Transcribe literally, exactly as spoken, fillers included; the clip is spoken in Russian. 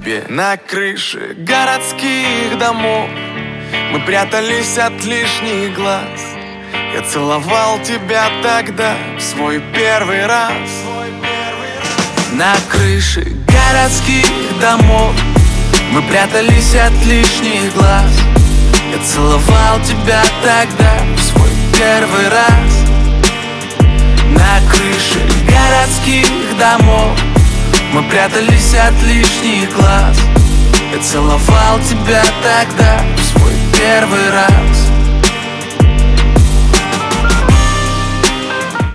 тебе. На крыше городских домов мы прятались от лишних глаз. Я целовал тебя тогда в свой первый раз. На крыше городских домов мы прятались от лишних глаз. Я целовал тебя тогда в свой первый раз. На крыше городских домов мы прятались от лишних глаз. Я целовал тебя тогда в свой первый раз.